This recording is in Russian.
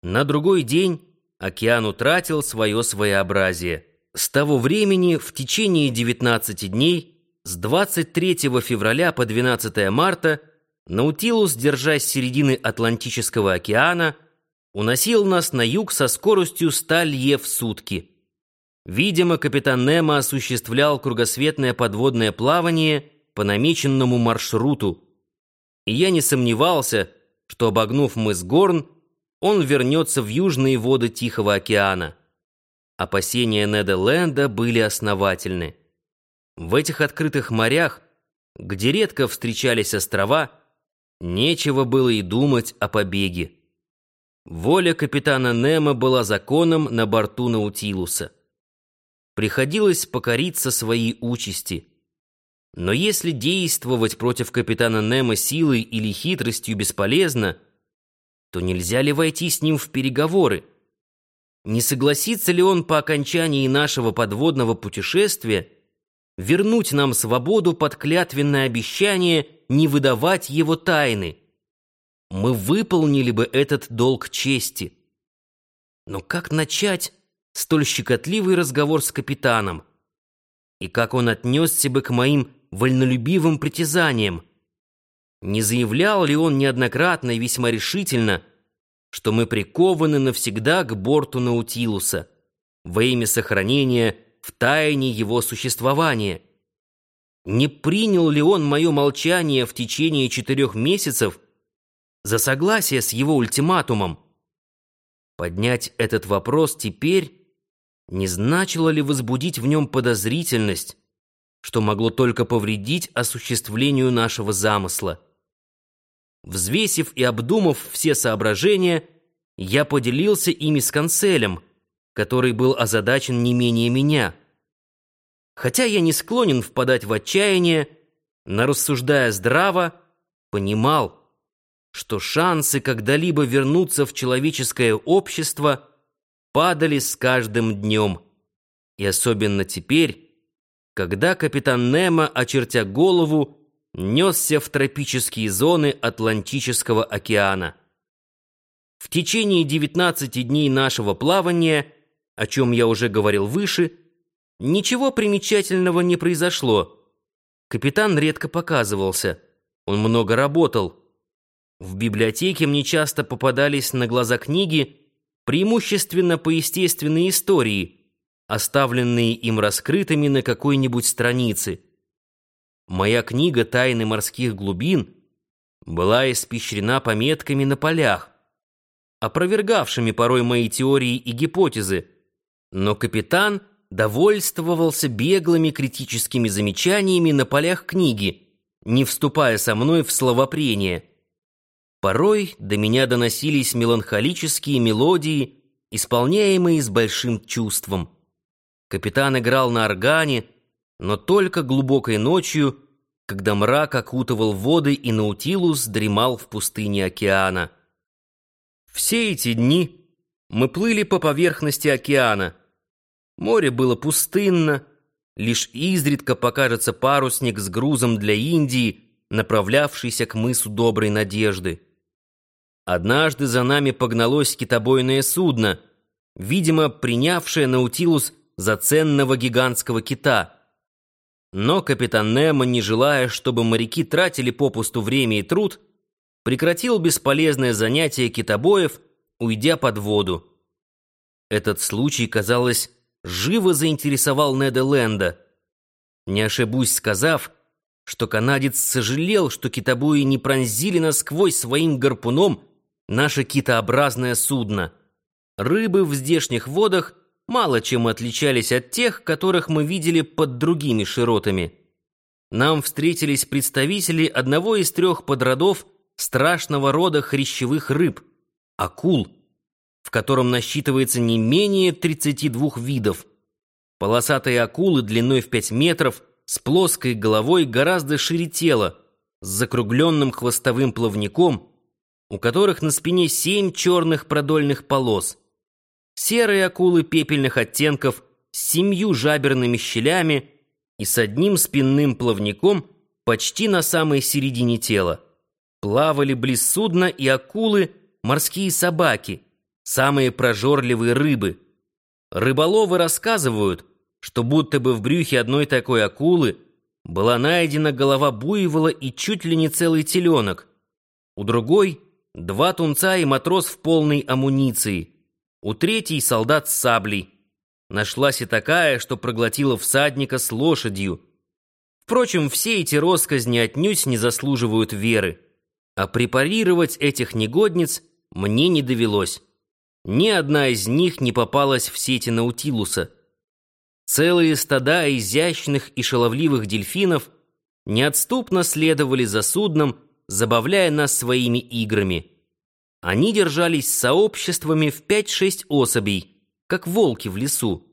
На другой день океан утратил свое своеобразие. С того времени в течение 19 дней, с 23 февраля по 12 марта, Наутилус, держась середины Атлантического океана, уносил нас на юг со скоростью 100 лье в сутки. Видимо, капитан Немо осуществлял кругосветное подводное плавание по намеченному маршруту, и я не сомневался, что, обогнув мыс Горн, он вернется в южные воды Тихого океана. Опасения Неда Ленда были основательны. В этих открытых морях, где редко встречались острова, нечего было и думать о побеге. Воля капитана Немо была законом на борту Наутилуса. Приходилось покориться своей участи. Но если действовать против капитана Немо силой или хитростью бесполезно, то нельзя ли войти с ним в переговоры? Не согласится ли он по окончании нашего подводного путешествия вернуть нам свободу под клятвенное обещание не выдавать его тайны? Мы выполнили бы этот долг чести. Но как начать столь щекотливый разговор с капитаном? И как он отнесся бы к моим вольнолюбивым притязаниям? Не заявлял ли он неоднократно и весьма решительно, что мы прикованы навсегда к борту Наутилуса во имя сохранения в тайне его существования? Не принял ли он мое молчание в течение 4 месяцев за согласие с его ультиматумом? Поднять этот вопрос теперь не значило ли возбудить в нем подозрительность, что могло только повредить осуществлению нашего замысла? Взвесив и обдумав все соображения, я поделился ими с канцелем, который был озадачен не менее меня. Хотя я не склонен впадать в отчаяние, но, рассуждая здраво, понимал, что шансы когда-либо вернуться в человеческое общество падали с каждым днем, и особенно теперь, когда капитан Немо, очертя голову, несся в тропические зоны Атлантического океана. В течение 19 дней нашего плавания, о чем я уже говорил выше, ничего примечательного не произошло. Капитан редко показывался, он много работал. В библиотеке мне часто попадались на глаза книги, преимущественно по естественной истории, оставленные им раскрытыми на какой-нибудь странице. Моя книга «Тайны морских глубин» была испещрена пометками на полях, опровергавшими порой мои теории и гипотезы, но капитан довольствовался беглыми критическими замечаниями на полях книги, не вступая со мной в словопрение. Порой до меня доносились меланхолические мелодии, исполняемые с большим чувством. Капитан играл на органе, но только глубокой ночью, когда мрак окутывал воды и Наутилус дремал в пустыне океана. Все эти дни мы плыли по поверхности океана. Море было пустынно, лишь изредка покажется парусник с грузом для Индии, направлявшийся к мысу Доброй Надежды. Однажды за нами погналось китобойное судно, видимо, принявшее Наутилус за ценного гигантского кита. Но капитан Немо, не желая, чтобы моряки тратили попусту время и труд, прекратил бесполезное занятие китобоев, уйдя под воду. Этот случай, казалось, живо заинтересовал Неда Ленда. Не ошибусь, сказав, что канадец сожалел, что китобои не пронзили насквозь своим гарпуном наше китообразное судно. Рыбы в здешних водах мало чем отличались от тех, которых мы видели под другими широтами. Нам встретились представители одного из 3 подродов страшного рода хрящевых рыб — акул, в котором насчитывается не менее 32 видов. Полосатые акулы длиной в 5 метров, с плоской головой гораздо шире тела, с закругленным хвостовым плавником, у которых на спине 7 черных продольных полос. Серые акулы пепельных оттенков с 7 жаберными щелями и с одним спинным плавником почти на самой середине тела. Плавали близ судна и акулы, морские собаки, самые прожорливые рыбы. Рыболовы рассказывают, что будто бы в брюхе одной такой акулы была найдена голова буйвола и чуть ли не целый теленок. У другой — 2 тунца и матрос в полной амуниции. У третьей — солдат с саблей. Нашлась и такая, что проглотила всадника с лошадью. Впрочем, все эти россказни отнюдь не заслуживают веры. А препарировать этих негодниц мне не довелось. Ни одна из них не попалась в сети Наутилуса. Целые стада изящных и шаловливых дельфинов неотступно следовали за судном, забавляя нас своими играми. Они держались сообществами в 5-6 особей, как волки в лесу.